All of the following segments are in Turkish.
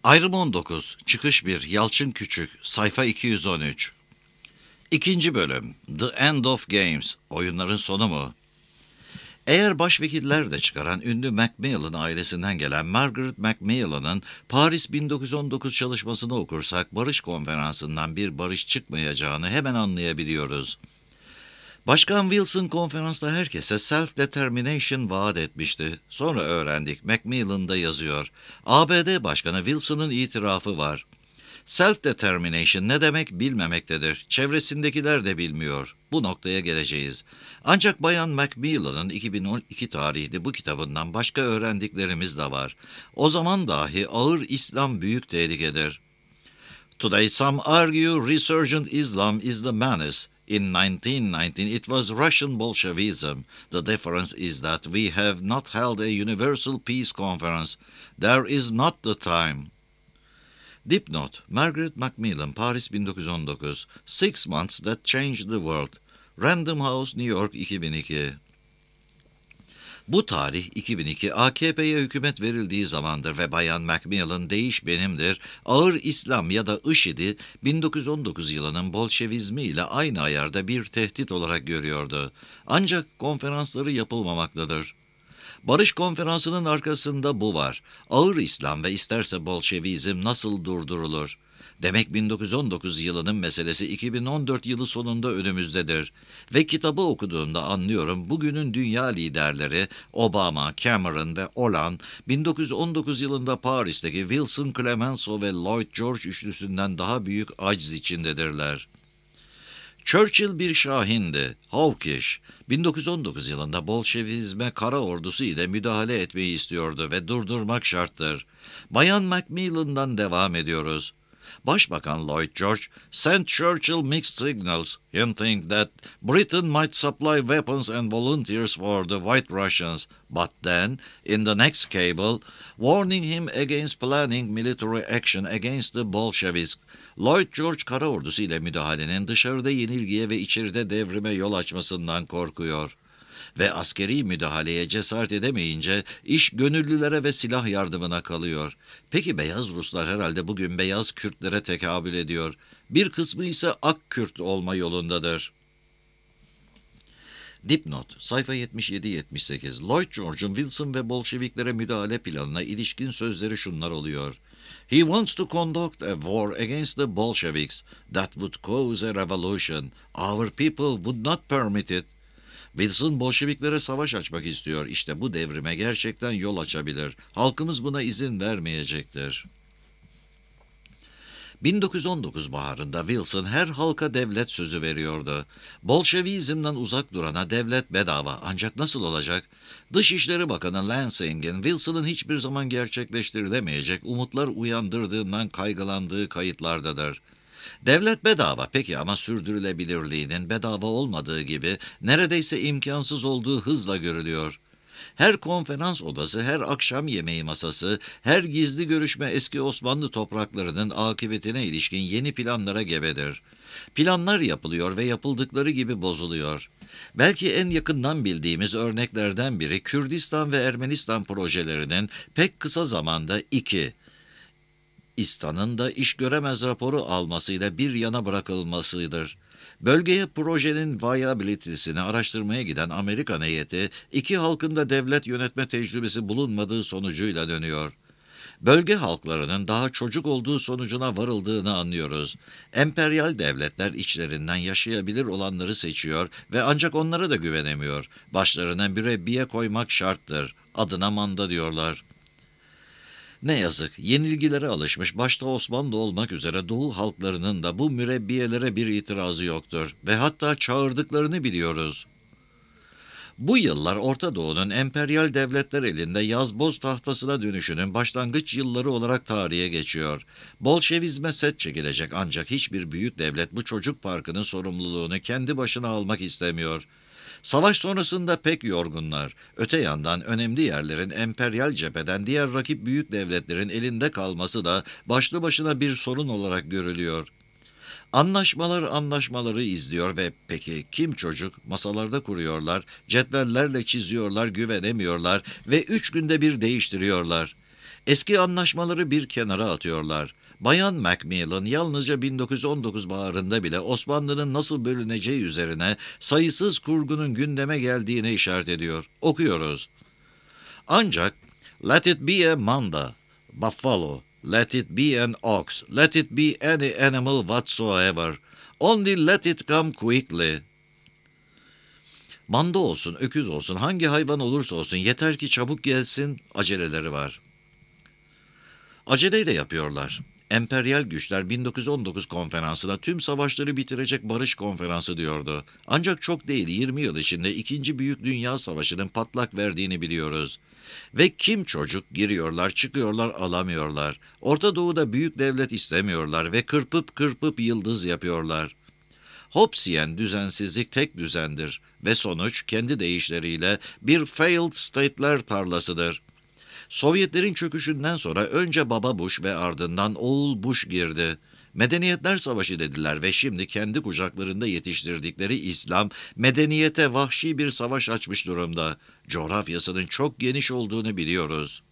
Ayrım 19, Çıkış 1, Yalçın Küçük, sayfa 213. İkinci bölüm, The End of Games, oyunların sonu mu? Eğer başvekiller de çıkaran ünlü Macmillan ailesinden gelen Margaret Macmillan'ın Paris 1919 çalışmasını okursak barış konferansından bir barış çıkmayacağını hemen anlayabiliyoruz. Başkan Wilson konferansta herkese self-determination vaat etmişti. Sonra öğrendik, Macmillan'da yazıyor. ABD Başkanı Wilson'ın itirafı var. Self-determination ne demek bilmemektedir. Çevresindekiler de bilmiyor. Bu noktaya geleceğiz. Ancak Bayan Macmillan'ın 2012 tarihli bu kitabından başka öğrendiklerimiz de var. O zaman dahi ağır İslam büyük tehlikedir. Today some argue resurgent Islam is the menace. In 1919 it was Russian Bolshevism. The difference is that we have not held a universal peace conference. There is not the time. Dipnot: Margaret Macmillan, Paris 1919. 6 Months That Changed the World. Random House, New York 2002. Bu tarih 2002, AKP'ye hükümet verildiği zamandır ve Bayan Macmillan "Değiş benimdir, ağır İslam ya da IŞİD'i 1919 yılının Bolşevizmi ile aynı ayarda bir tehdit olarak görüyordu. Ancak konferansları yapılmamaktadır. Barış konferansının arkasında bu var. Ağır İslam ve isterse Bolşevizm nasıl durdurulur? Demek 1919 yılının meselesi 2014 yılı sonunda önümüzdedir. Ve kitabı okuduğumda anlıyorum, bugünün dünya liderleri Obama, Cameron ve Hollande 1919 yılında Paris'teki Wilson, Clemenceau ve Lloyd George üçlüsünden daha büyük aciz içindedirler. Churchill bir şahindi, hawkish. 1919 yılında Bolşevizme kara ordusu ile müdahale etmeyi istiyordu ve durdurmak şarttır. Bayan Macmillan'dan devam ediyoruz. Başbakan Lloyd George sent Churchill mixed signals, hinting that Britain might supply weapons and volunteers for the White Russians, but then, in the next cable, warning him against planning military action against the Bolsheviks. Lloyd George kara ordusu ile müdahalenin dışarıda yenilgiye ve içeride devrime yol açmasından korkuyor. Ve askeri müdahaleye cesaret edemeyince iş gönüllülere ve silah yardımına kalıyor. Peki beyaz Ruslar herhalde bugün beyaz Kürtlere tekabül ediyor. Bir kısmı ise ak Kürt olma yolundadır. Dipnot, sayfa 77-78. Lloyd George'un Wilson ve Bolşeviklere müdahale planına ilişkin sözleri şunlar oluyor. He wants to conduct a war against the Bolsheviks that would cause a revolution. Our people would not permit it. Wilson Bolşeviklere savaş açmak istiyor. İşte bu devrime gerçekten yol açabilir. Halkımız buna izin vermeyecektir. 1919 baharında Wilson her halka devlet sözü veriyordu. Bolşevizmden uzak durana devlet bedava. Ancak nasıl olacak? Dışişleri Bakanı Lansing'in Wilson'ın hiçbir zaman gerçekleştirilemeyecek umutlar uyandırdığından kaygılandığı kayıtlardadır. Devlet bedava, peki ama sürdürülebilirliğinin bedava olmadığı gibi neredeyse imkansız olduğu hızla görülüyor. Her konferans odası, her akşam yemeği masası, her gizli görüşme eski Osmanlı topraklarının akıbetine ilişkin yeni planlara gebedir. Planlar yapılıyor ve yapıldıkları gibi bozuluyor. Belki en yakından bildiğimiz örneklerden biri Kürdistan ve Ermenistan projelerinin pek kısa zamanda İstan'ın da iş göremez raporu almasıyla bir yana bırakılmasıdır. Bölgeye projenin viability'sini araştırmaya giden Amerikan heyeti, iki halkın da devlet yönetme tecrübesi bulunmadığı sonucuyla dönüyor. Bölge halklarının daha çocuk olduğu sonucuna varıldığını anlıyoruz. Emperyal devletler içlerinden yaşayabilir olanları seçiyor ve ancak onlara da güvenemiyor. Başlarına mürebbiye koymak şarttır. Adına manda diyorlar. Ne yazık, yenilgilere alışmış, başta Osmanlı olmak üzere Doğu halklarının da bu mürebbiyelere bir itirazı yoktur ve hatta çağırdıklarını biliyoruz. Bu yıllar Orta Doğu'nun emperyal devletler elinde yazboz tahtasına dönüşünün başlangıç yılları olarak tarihe geçiyor. Bolşevizme set çekilecek ancak hiçbir büyük devlet bu çocuk parkının sorumluluğunu kendi başına almak istemiyor. Savaş sonrasında pek yorgunlar. Öte yandan önemli yerlerin emperyal cepheden diğer rakip büyük devletlerin elinde kalması da başlı başına bir sorun olarak görülüyor. Anlaşmalar anlaşmaları izliyor ve peki kim çocuk? Masalarda kuruyorlar, cetvellerle çiziyorlar, güvenemiyorlar ve 3 günde bir değiştiriyorlar. Eski anlaşmaları bir kenara atıyorlar. Bayan Macmillan yalnızca 1919 baharında bile Osmanlı'nın nasıl bölüneceği üzerine sayısız kurgunun gündeme geldiğine işaret ediyor. Okuyoruz. Ancak let it be a manda, buffalo, let it be an ox, let it be any animal whatsoever, only let it come quickly. Manda olsun, öküz olsun, hangi hayvan olursa olsun yeter ki çabuk gelsin, aceleleri var. Aceleyle yapıyorlar. Emperyal güçler 1919 konferansına tüm savaşları bitirecek barış konferansı diyordu. Ancak çok değil 20 yıl içinde 2. Büyük Dünya Savaşı'nın patlak verdiğini biliyoruz. Ve kim çocuk giriyorlar çıkıyorlar alamıyorlar. Orta Doğu'da büyük devlet istemiyorlar ve kırpıp kırpıp yıldız yapıyorlar. Hobbesian düzensizlik tek düzendir ve sonuç kendi deyişleriyle bir failed state'ler tarlasıdır. Sovyetlerin çöküşünden sonra önce baba Bush ve ardından oğul Bush girdi. Medeniyetler Savaşı dediler ve şimdi kendi kucaklarında yetiştirdikleri İslam, medeniyete vahşi bir savaş açmış durumda. Coğrafyasının çok geniş olduğunu biliyoruz.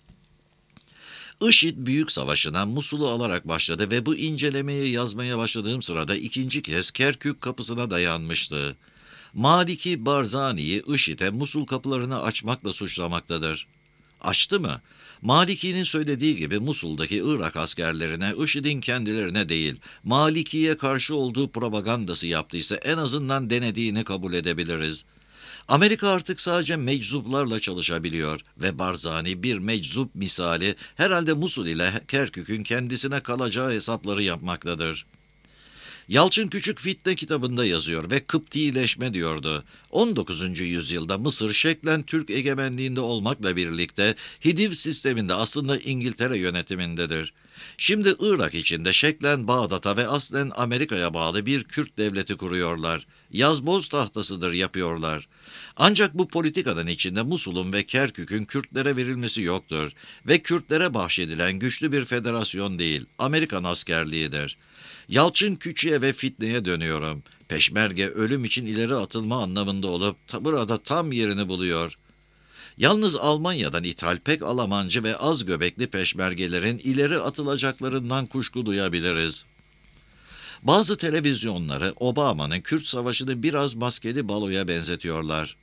IŞİD Büyük Savaşı'na Musul'u alarak başladı ve bu incelemeyi yazmaya başladığım sırada ikinci kez Kerkük kapısına dayanmıştı. Maliki Barzani'yi IŞİD'e Musul kapılarını açmakla suçlamaktadır. Açtı mı? Maliki'nin söylediği gibi Musul'daki Irak askerlerine, IŞİD'in kendilerine değil, Maliki'ye karşı olduğu propagandası yaptıysa en azından denediğini kabul edebiliriz. Amerika artık sadece meczuplarla çalışabiliyor ve Barzani bir meczup misali herhalde Musul ile Kerkük'ün kendisine kalacağı hesapları yapmaktadır. Yalçın Küçük Fitne kitabında yazıyor ve Kıptileşme diyordu. 19. yüzyılda Mısır şeklen Türk egemenliğinde olmakla birlikte Hidiv sisteminde aslında İngiltere yönetimindedir. Şimdi Irak içinde şeklen Bağdat'a ve aslen Amerika'ya bağlı bir Kürt devleti kuruyorlar. Yazboz tahtasıdır yapıyorlar. Ancak bu politikanın içinde Musul'un ve Kerkük'ün Kürtlere verilmesi yoktur ve Kürtlere bahşedilen güçlü bir federasyon değil, Amerikan askerliğidir. Yalçın Küçük'e ve Fitne'ye dönüyorum. Peşmerge ölüm için ileri atılma anlamında olup burada tam yerini buluyor. Yalnız Almanya'dan ithal pek Almancı ve az göbekli peşmergelerin ileri atılacaklarından kuşku duyabiliriz. Bazı televizyonları Obama'nın Kürt Savaşı'nı biraz maskeli baloya benzetiyorlar.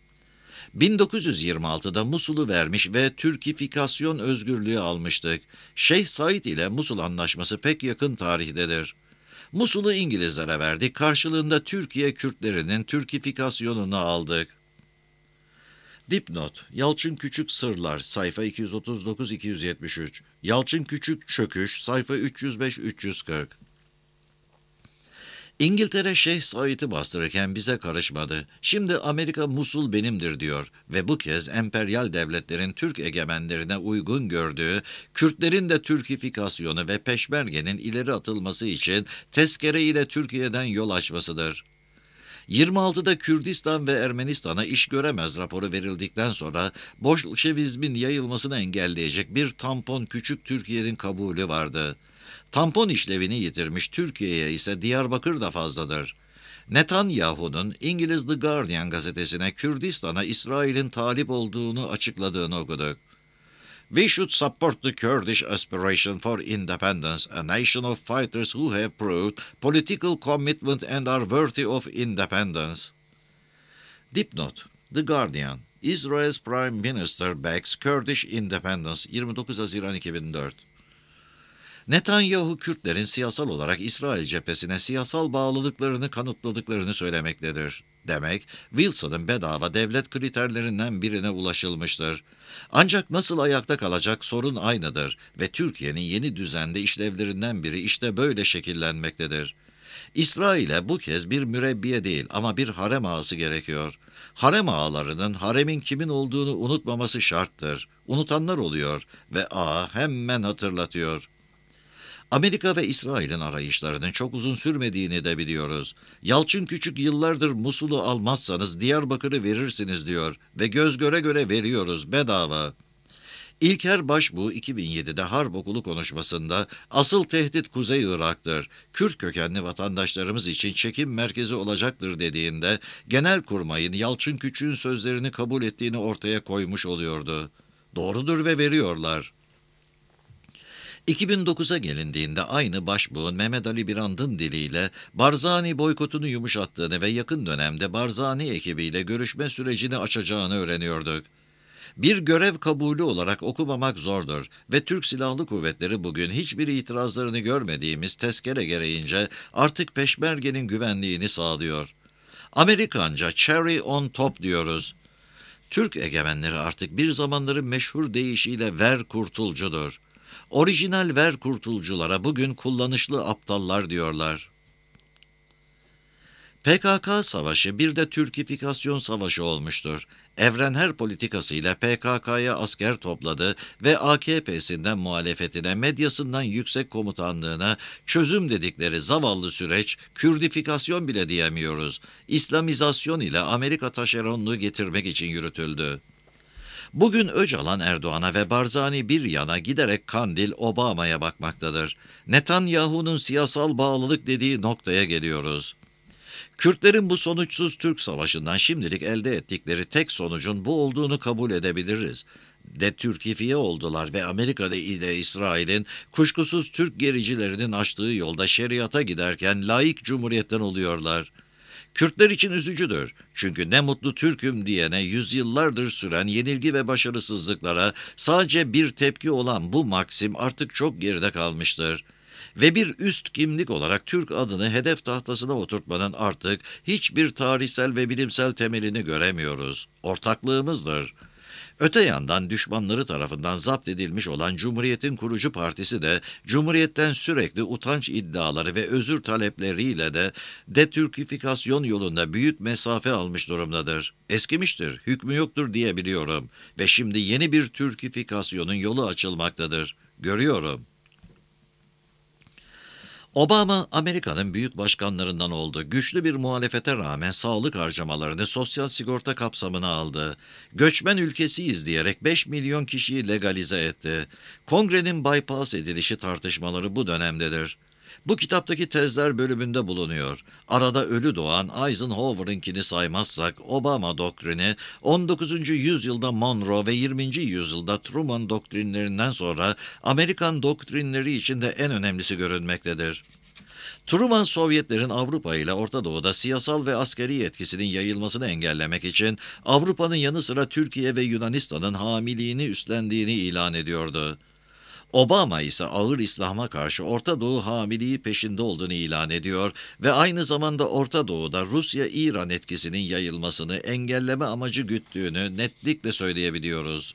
1926'da Musul'u vermiş ve Türkifikasyon özgürlüğü almıştık. Şeyh Said ile Musul Anlaşması pek yakın tarihdedir. Musul'u İngilizlere verdik, karşılığında Türkiye Kürtlerinin Türkifikasyonunu aldık. Dipnot: Yalçın Küçük Sırlar, sayfa 239-273. Yalçın Küçük Çöküş, sayfa 305-340. İngiltere Şeyh Said'i bastırırken bize karışmadı. Şimdi Amerika Musul benimdir diyor ve bu kez emperyal devletlerin Türk egemenlerine uygun gördüğü, Kürtlerin de Türkifikasyonu ve peşmergenin ileri atılması için tezkere ile Türkiye'den yol açmasıdır. 26'da Kürdistan ve Ermenistan'a iş göremez raporu verildikten sonra Bolşevizmin yayılmasını engelleyecek bir tampon küçük Türkiye'nin kabulü vardı. Tampon işlevini yitirmiş Türkiye'ye ise Diyarbakır da fazladır. Netanyahu'nun İngiliz The Guardian gazetesine Kürdistan'a İsrail'in talip olduğunu açıkladığını okuduk. We should support the Kurdish aspiration for independence, a nation of fighters who have proved political commitment and are worthy of independence. Dipnot: The Guardian: Israel's Prime Minister backs Kurdish independence, 29 Haziran 2004. Netanyahu, Kürtlerin siyasal olarak İsrail cephesine siyasal bağlılıklarını kanıtladıklarını söylemektedir. Demek, Wilson'ın bedava devlet kriterlerinden birine ulaşılmıştır. Ancak nasıl ayakta kalacak sorun aynıdır ve Türkiye'nin yeni düzende işlevlerinden biri işte böyle şekillenmektedir. İsrail'e bu kez bir mürebbiye değil ama bir harem ağası gerekiyor. Harem ağalarının haremin kimin olduğunu unutmaması şarttır. Unutanlar oluyor ve ağa hemen hatırlatıyor. Amerika ve İsrail'in arayışlarının çok uzun sürmediğini de biliyoruz. Yalçın Küçük yıllardır Musul'u almazsanız Diyarbakır'ı verirsiniz diyor ve göz göre göre veriyoruz bedava. İlker Başbuğ 2007'de Harp Okulu konuşmasında asıl tehdit Kuzey Irak'tır, Kürt kökenli vatandaşlarımız için çekim merkezi olacaktır dediğinde Genelkurmay'ın Yalçın Küçük'ün sözlerini kabul ettiğini ortaya koymuş oluyordu. Doğrudur ve veriyorlar. 2009'a gelindiğinde aynı başbuğun Mehmet Ali Birand'ın diliyle Barzani boykotunu yumuşattığını ve yakın dönemde Barzani ekibiyle görüşme sürecini açacağını öğreniyorduk. Bir görev kabulü olarak okumamak zordur ve Türk Silahlı Kuvvetleri bugün hiçbir itirazlarını görmediğimiz tezkere gereğince artık peşmergenin güvenliğini sağlıyor. Amerikanca cherry on top diyoruz. Türk egemenleri artık bir zamanların meşhur deyişiyle ver kurtulcudur. Orijinal ver kurtulculara bugün kullanışlı aptallar diyorlar. PKK savaşı bir de Türkifikasyon savaşı olmuştur. Evrenher politikasıyla PKK'ya asker topladı ve AKP'sinden muhalefetine, medyasından yüksek komutanlığına çözüm dedikleri zavallı süreç, Kürdifikasyon bile diyemiyoruz, İslamizasyon ile Amerika taşeronluğu getirmek için yürütüldü. Bugün Öcalan Erdoğan'a ve Barzani bir yana giderek Kandil Obama'ya bakmaktadır. Netanyahu'nun siyasal bağlılık dediği noktaya geliyoruz. Kürtlerin bu sonuçsuz Türk Savaşı'ndan şimdilik elde ettikleri tek sonucun bu olduğunu kabul edebiliriz. Detürkifiye oldular ve Amerika ile İsrail'in kuşkusuz Türk gericilerinin açtığı yolda şeriata giderken laik cumhuriyetten oluyorlar. Kürtler için üzücüdür. Çünkü ne mutlu Türk'üm diyene yüzyıllardır süren yenilgi ve başarısızlıklara sadece bir tepki olan bu maksim artık çok geride kalmıştır. Ve bir üst kimlik olarak Türk adını hedef tahtasına oturtmanın artık hiçbir tarihsel ve bilimsel temelini göremiyoruz. Ortaklığımızdır. Öte yandan düşmanları tarafından zapt edilmiş olan Cumhuriyet'in kurucu partisi de Cumhuriyet'ten sürekli utanç iddiaları ve özür talepleriyle de detürkifikasyon yolunda büyük mesafe almış durumdadır. Eskimiştir, hükmü yoktur diyebiliyorum ve şimdi yeni bir Türkifikasyonun yolu açılmaktadır. Görüyorum. Obama, Amerika'nın büyük başkanlarından oldu. Güçlü bir muhalefete rağmen sağlık harcamalarını sosyal sigorta kapsamına aldı. Göçmen ülkesiyiz diyerek 5 milyon kişiyi legalize etti. Kongrenin bypass edilişi tartışmaları bu dönemdedir. Bu kitaptaki tezler bölümünde bulunuyor. Arada ölü doğan Eisenhower'ınkini saymazsak Obama doktrini 19. yüzyılda Monroe ve 20. yüzyılda Truman doktrinlerinden sonra Amerikan doktrinleri içinde en önemlisi görünmektedir. Truman, Sovyetlerin Avrupa ile Orta Doğu'da siyasal ve askeri etkisinin yayılmasını engellemek için Avrupa'nın yanı sıra Türkiye ve Yunanistan'ın hamiliğini üstlendiğini ilan ediyordu. Obama ise ağır İslam'a karşı Orta Doğu hamiliği peşinde olduğunu ilan ediyor ve aynı zamanda Orta Doğu'da Rusya-İran etkisinin yayılmasını engelleme amacı güttüğünü netlikle söyleyebiliyoruz.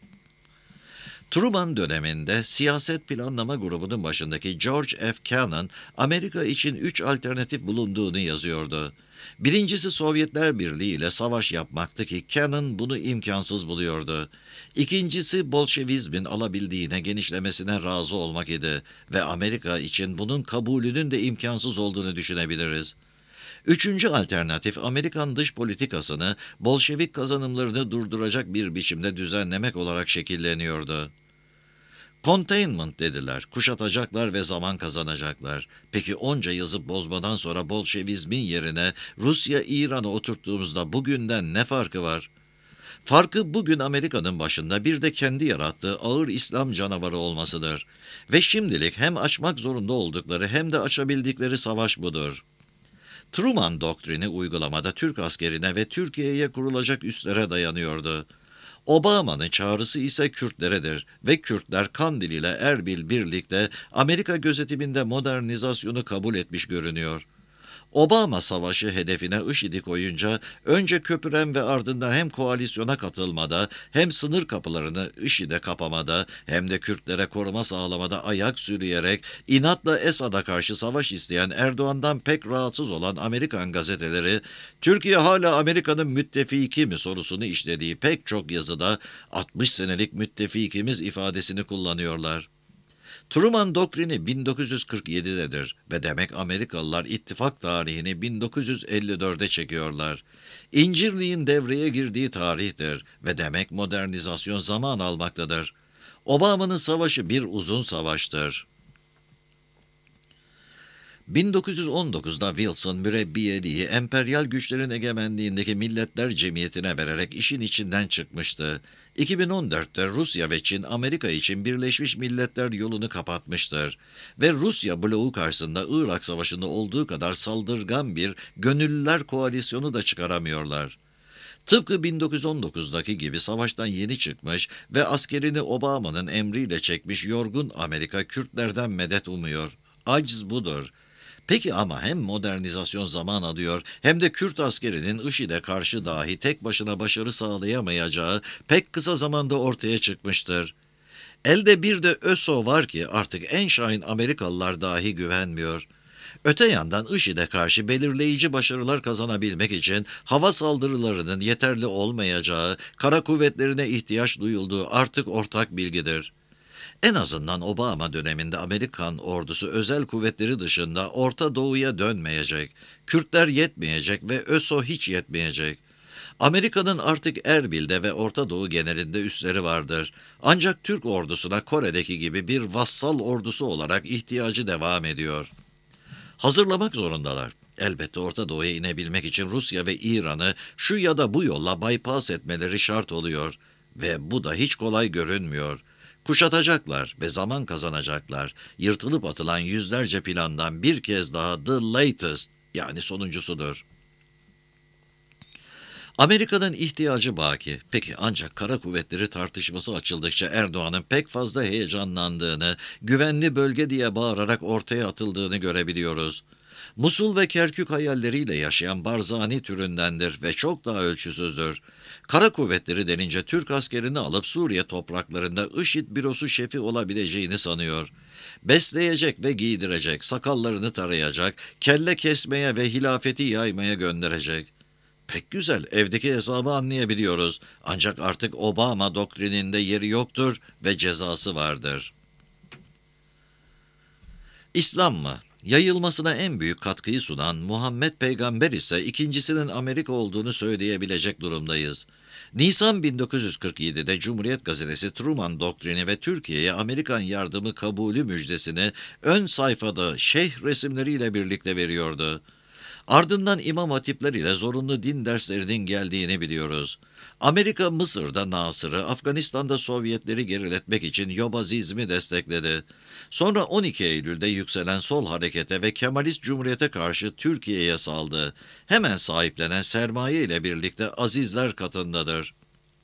Truman döneminde siyaset planlama grubunun başındaki George F. Kennan, Amerika için 3 alternatif bulunduğunu yazıyordu. Birincisi Sovyetler Birliği ile savaş yapmaktı ki Kennan bunu imkansız buluyordu. İkincisi Bolşevizmin alabildiğine genişlemesine razı olmak idi ve Amerika için bunun kabulünün de imkansız olduğunu düşünebiliriz. Üçüncü alternatif Amerikan dış politikasını Bolşevik kazanımlarını durduracak bir biçimde düzenlemek olarak şekilleniyordu. Containment dediler, kuşatacaklar ve zaman kazanacaklar. Peki onca yazıp bozmadan sonra Bolşevizmin yerine Rusya-İran'ı oturttuğumuzda bugünden ne farkı var? Farkı bugün Amerika'nın başında bir de kendi yarattığı ağır İslam canavarı olmasıdır. Ve şimdilik hem açmak zorunda oldukları hem de açabildikleri savaş budur. Truman doktrini uygulamada Türk askerine ve Türkiye'ye kurulacak üslere dayanıyordu. Obama'nın çağrısı ise Kürtleredir ve Kürtler Kandil ile Erbil birlikte Amerika gözetiminde modernizasyonu kabul etmiş görünüyor. Obama savaşı hedefine IŞİD'i koyunca önce köpüren ve ardından hem koalisyona katılmada hem sınır kapılarını IŞİD'e kapamada hem de Kürtlere koruma sağlamada ayak sürüyerek inatla Esad'a karşı savaş isteyen Erdoğan'dan pek rahatsız olan Amerikan gazeteleri Türkiye hala Amerika'nın müttefiki mi sorusunu işlediği pek çok yazıda 60 senelik müttefikimiz ifadesini kullanıyorlar. Truman doktrini 1947'dedir ve demek Amerikalılar ittifak tarihini 1954'e çekiyorlar. İncirliğin devreye girdiği tarihtir ve demek modernizasyon zaman almaktadır. Obama'nın savaşı bir uzun savaştır. 1919'da Wilson mürebbiyeliği emperyal güçlerin egemenliğindeki Milletler Cemiyeti'ne vererek işin içinden çıkmıştı. 2014'te Rusya ve Çin Amerika için Birleşmiş Milletler yolunu kapatmıştır ve Rusya bloğu karşısında Irak Savaşı'nda olduğu kadar saldırgan bir gönüllüler koalisyonu da çıkaramıyorlar. Tıpkı 1919'daki gibi savaştan yeni çıkmış ve askerini Obama'nın emriyle çekmiş yorgun Amerika Kürtlerden medet umuyor. Aciz budur. Peki ama hem modernizasyon zaman alıyor hem de Kürt askerinin IŞİD'e karşı dahi tek başına başarı sağlayamayacağı pek kısa zamanda ortaya çıkmıştır. Elde bir de ÖSO var ki artık en şahin Amerikalılar dahi güvenmiyor. Öte yandan IŞİD'e karşı belirleyici başarılar kazanabilmek için hava saldırılarının yeterli olmayacağı, kara kuvvetlerine ihtiyaç duyulduğu artık ortak bilgidir. En azından Obama döneminde Amerikan ordusu özel kuvvetleri dışında Orta Doğu'ya dönmeyecek. Kürtler yetmeyecek ve ÖSO hiç yetmeyecek. Amerika'nın artık Erbil'de ve Orta Doğu genelinde üsleri vardır. Ancak Türk ordusuna Kore'deki gibi bir vassal ordusu olarak ihtiyacı devam ediyor. Hazırlamak zorundalar. Elbette Orta Doğu'ya inebilmek için Rusya ve İran'ı şu ya da bu yolla bypass etmeleri şart oluyor. Ve bu da hiç kolay görünmüyor. Kuşatacaklar ve zaman kazanacaklar. Yırtılıp atılan yüzlerce plandan bir kez daha the latest yani sonuncusudur. Amerika'nın ihtiyacı baki. Peki ancak kara kuvvetleri tartışması açıldıkça Erdoğan'ın pek fazla heyecanlandığını, güvenli bölge diye bağırarak ortaya atıldığını görebiliyoruz. Musul ve Kerkük hayalleriyle yaşayan Barzani türündendir ve çok daha ölçüsüzdür. Kara kuvvetleri denince Türk askerini alıp Suriye topraklarında IŞİD bürosu şefi olabileceğini sanıyor. Besleyecek ve giydirecek, sakallarını tarayacak, kelle kesmeye ve hilafeti yaymaya gönderecek. Pek güzel, evdeki hesabı anlayabiliyoruz. Ancak artık Obama doktrininde yeri yoktur ve cezası vardır. İslam mı? Yayılmasına en büyük katkıyı sunan Muhammed Peygamber ise ikincisinin Amerika olduğunu söyleyebilecek durumdayız. Nisan 1947'de Cumhuriyet Gazetesi Truman doktrini ve Türkiye'ye Amerikan yardımı kabulü müjdesini ön sayfada şeyh resimleriyle birlikte veriyordu. Ardından imam hatipler ile zorunlu din derslerinin geldiğini biliyoruz. Amerika Mısır'da Nasır'ı, Afganistan'da Sovyetleri geriletmek için Yobazizmi destekledi. Sonra 12 Eylül'de yükselen sol harekete ve Kemalist Cumhuriyet'e karşı Türkiye'ye saldı. Hemen sahiplenen sermaye ile birlikte azizler katındadır.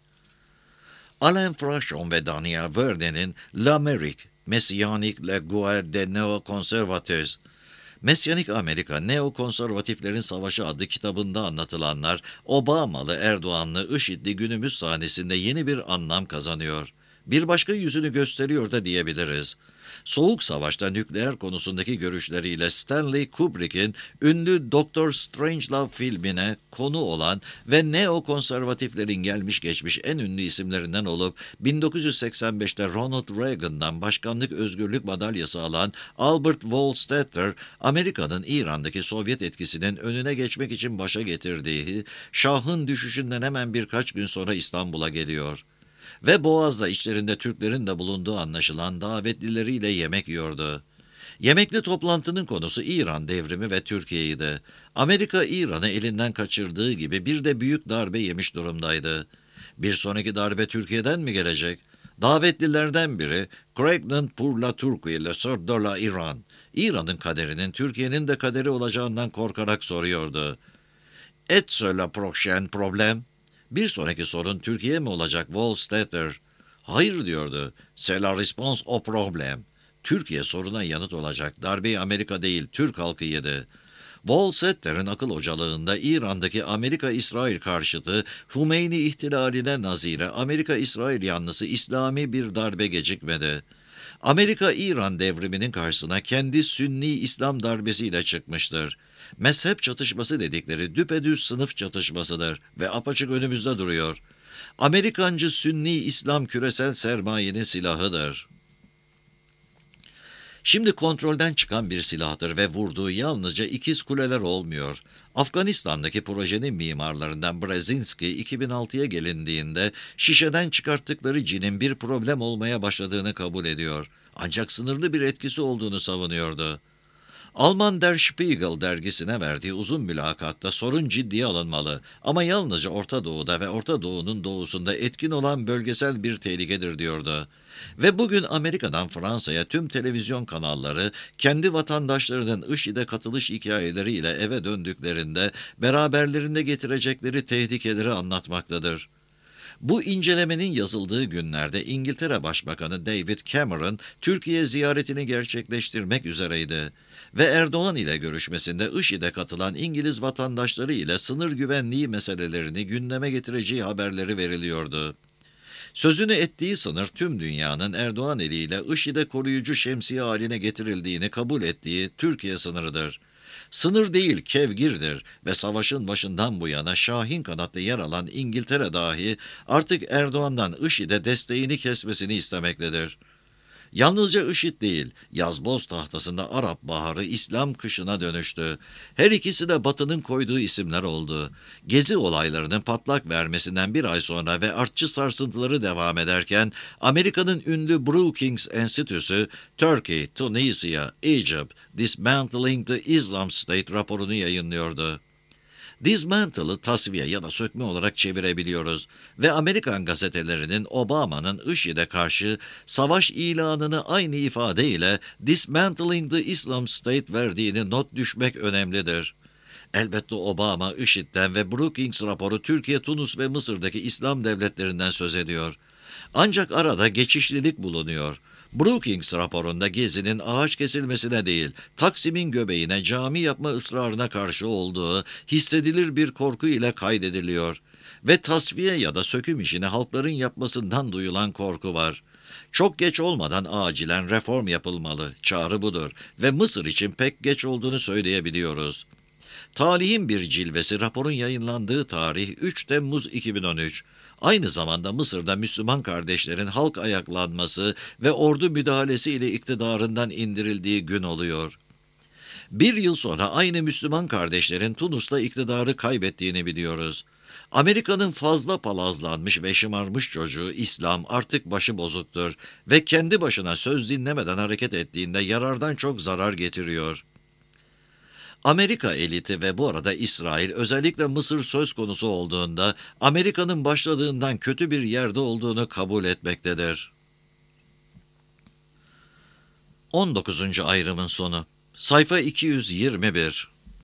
Alain Frachon ve Daniel Verne'nin L'Amérique, Messianique le guerre des néoconservateurs, Mesyanik Amerika, Neokonservatiflerin Savaşı adlı kitabında anlatılanlar, Obamalı, Erdoğanlı, IŞİD'li günümüz sahnesinde yeni bir anlam kazanıyor. Bir başka yüzünü gösteriyor da diyebiliriz. Soğuk Savaş'ta nükleer konusundaki görüşleriyle Stanley Kubrick'in ünlü Doctor Strangelove filmine konu olan ve neokonservatiflerin gelmiş geçmiş en ünlü isimlerinden olup 1985'te Ronald Reagan'dan başkanlık özgürlük madalyası alan Albert Wohlstetter, Amerika'nın İran'daki Sovyet etkisinin önüne geçmek için başa getirdiği Şah'ın düşüşünden hemen birkaç gün sonra İstanbul'a geliyor. Ve Boğaz'da içlerinde Türklerin de bulunduğu anlaşılan davetlileriyle yemek yiyordu. Yemekli toplantının konusu İran devrimi ve Türkiye'ydi. Amerika İran'ı elinden kaçırdığı gibi bir de büyük darbe yemiş durumdaydı. Bir sonraki darbe Türkiye'den mi gelecek? Davetlilerden biri Craigland pour la Turquie, le sort de la Iran, İran'ın kaderinin Türkiye'nin de kaderi olacağından korkarak soruyordu. Est-ce le prochain problème? Bir sonraki sorun Türkiye mi olacak Wohlstetter? Hayır diyordu. C'est la réponse au problème. Türkiye soruna yanıt olacak. Darbeyi Amerika değil, Türk halkı yedi. Wohlstetter'in akıl hocalığında İran'daki Amerika-İsrail karşıtı Hümeyni ihtilaline nazire Amerika-İsrail yanlısı İslami bir darbe gecikmedi. Amerika İran devriminin karşısına kendi Sünni İslam darbesiyle çıkmıştır. Mezhep çatışması dedikleri düpedüz sınıf çatışmasıdır ve apaçık önümüzde duruyor. Amerikancı Sünni İslam küresel sermayenin silahıdır. Şimdi kontrolden çıkan bir silahtır ve vurduğu yalnızca ikiz kuleler olmuyor. Afganistan'daki projenin mimarlarından Brzezinski 2006'ya gelindiğinde şişeden çıkarttıkları cinin bir problem olmaya başladığını kabul ediyor. Ancak sınırlı bir etkisi olduğunu savunuyordu. Alman Der Spiegel dergisine verdiği uzun mülakatta sorun ciddiye alınmalı ama yalnızca Orta Doğu'da ve Orta Doğu'nun doğusunda etkin olan bölgesel bir tehlikedir diyordu. Ve bugün Amerika'dan Fransa'ya tüm televizyon kanalları kendi vatandaşlarının IŞİD'e katılış hikayeleriyle eve döndüklerinde beraberlerinde getirecekleri tehlikeleri anlatmaktadır. Bu incelemenin yazıldığı günlerde İngiltere Başbakanı David Cameron Türkiye ziyaretini gerçekleştirmek üzereydi ve Erdoğan ile görüşmesinde IŞİD'e katılan İngiliz vatandaşları ile sınır güvenliği meselelerini gündeme getireceği haberleri veriliyordu. Sözünü ettiği sınır tüm dünyanın Erdoğan eliyle IŞİD'e koruyucu şemsiye haline getirildiğini kabul ettiği Türkiye sınırıdır. Sınır değil kevgirdir ve savaşın başından bu yana Şahin kanatta yer alan İngiltere dahi artık Erdoğan'dan IŞİD'e desteğini kesmesini istemektedir. Yalnızca IŞİD değil, yazboz tahtasında Arap Baharı İslam kışına dönüştü. Her ikisi de Batı'nın koyduğu isimler oldu. Gezi olaylarının patlak vermesinden bir ay sonra ve artçı sarsıntıları devam ederken Amerika'nın ünlü Brookings Enstitüsü Turkey, Tunisia, Egypt, Dismantling the Islam State raporunu yayınlıyordu. Dismantle'ı tasfiye ya da sökme olarak çevirebiliyoruz ve Amerikan gazetelerinin Obama'nın IŞİD'e karşı savaş ilanını aynı ifadeyle Dismantling the Islam State verdiğini not düşmek önemlidir. Elbette Obama, IŞİD'den ve Brookings raporu Türkiye, Tunus ve Mısır'daki İslam devletlerinden söz ediyor. Ancak arada geçişlilik bulunuyor. Brookings raporunda Gezi'nin ağaç kesilmesine değil, Taksim'in göbeğine cami yapma ısrarına karşı olduğu hissedilir bir korku ile kaydediliyor. Ve tasfiye ya da söküm işini halkların yapmasından duyulan korku var. Çok geç olmadan acilen reform yapılmalı, çağrı budur ve Mısır için pek geç olduğunu söyleyebiliyoruz. Talihin bir cilvesi raporun yayınlandığı tarih 3 Temmuz 2013. Aynı zamanda Mısır'da Müslüman kardeşlerin halk ayaklanması ve ordu müdahalesi ile iktidarından indirildiği gün oluyor. Bir yıl sonra aynı Müslüman kardeşlerin Tunus'ta iktidarı kaybettiğini biliyoruz. Amerika'nın fazla palazlanmış ve şımarmış çocuğu İslam artık başı bozuktur ve kendi başına söz dinlemeden hareket ettiğinde yarardan çok zarar getiriyor. Amerika eliti ve bu arada İsrail özellikle Mısır söz konusu olduğunda Amerika'nın başladığından kötü bir yerde olduğunu kabul etmektedir. 19. ayrımın sonu. Sayfa 221.